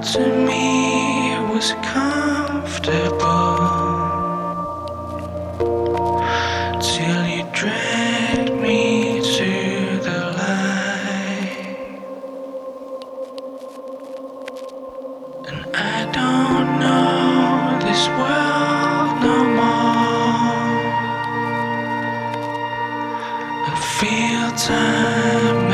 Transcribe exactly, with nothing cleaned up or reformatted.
to me it was comfortable till you dragged me to the light, and I don't know this world no more. I feel time